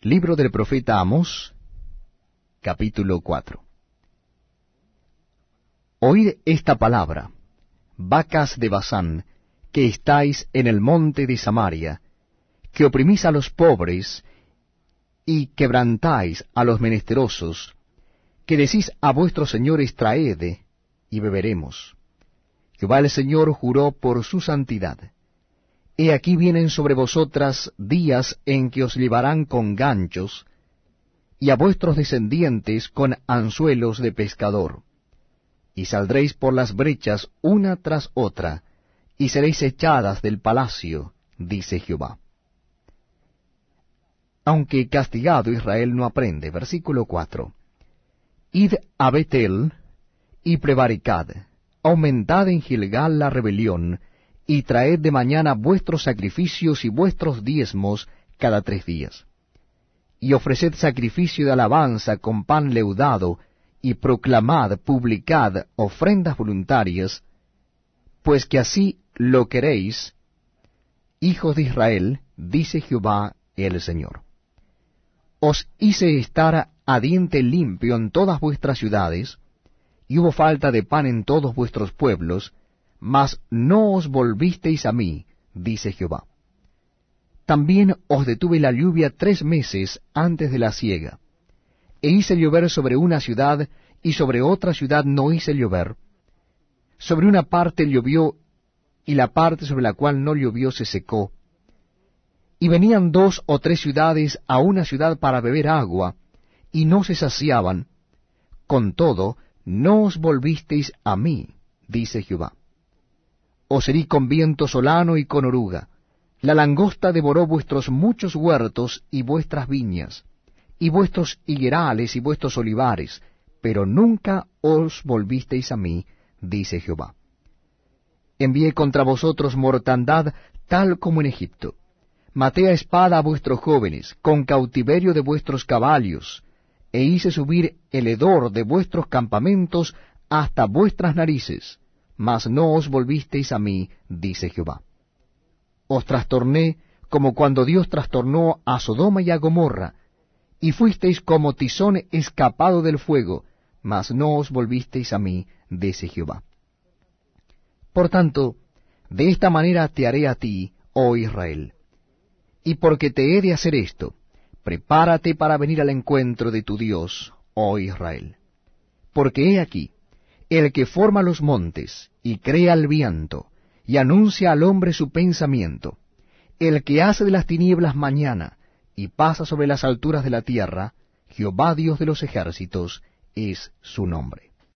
Libro del profeta Amós, capítulo 4. Oíd esta palabra, vacas de Basán, que estáis en el monte de Samaria, que oprimís a los pobres y quebrantáis a los menesterosos, que decís a vuestros señores, traed, y beberemos. Jehová el Señor juró por su santidad. He aquí vienen sobre vosotras días en que os llevarán con ganchos, y a vuestros descendientes con anzuelos de pescador. Y saldréis por las brechas una tras otra, y seréis echadas del palacio, dice Jehová. Aunque castigado Israel no aprende. Versículo 4. Id a Betel y prevaricad, aumentad en Gilgal la rebelión, y traed de mañana vuestros sacrificios y vuestros diezmos cada 3 días. Y ofreced sacrificio de alabanza con pan leudado, y proclamad, publicad ofrendas voluntarias, pues que así lo queréis, hijos de Israel, dice Jehová el Señor. Os hice estar a diente limpio en todas vuestras ciudades, y hubo falta de pan en todos vuestros pueblos, mas no os volvisteis a mí, dice Jehová. También os detuve la lluvia 3 meses antes de la siega, e hice llover sobre una ciudad, y sobre otra ciudad no hice llover. Sobre una parte llovió, y la parte sobre la cual no llovió se secó. Y venían 2 o 3 ciudades a una ciudad para beber agua, y no se saciaban. Con todo, no os volvisteis a mí, dice Jehová. Os herí con viento solano y con oruga. La langosta devoró vuestros muchos huertos y vuestras viñas, y vuestros higuerales y vuestros olivares, pero nunca os volvisteis a mí, dice Jehová. Envié contra vosotros mortandad tal como en Egipto. Maté a espada a vuestros jóvenes, con cautiverio de vuestros caballos, e hice subir el hedor de vuestros campamentos hasta vuestras narices, mas no os volvisteis a mí, dice Jehová. Os trastorné como cuando Dios trastornó a Sodoma y a Gomorra, y fuisteis como tizón escapado del fuego, mas no os volvisteis a mí, dice Jehová. Por tanto, de esta manera te haré a ti, oh Israel. Y porque te he de hacer esto, prepárate para venir al encuentro de tu Dios, oh Israel. Porque he aquí, el que forma los montes, y crea el viento, y anuncia al hombre su pensamiento, el que hace de las tinieblas mañana, y pasa sobre las alturas de la tierra, Jehová Dios de los ejércitos, es su nombre.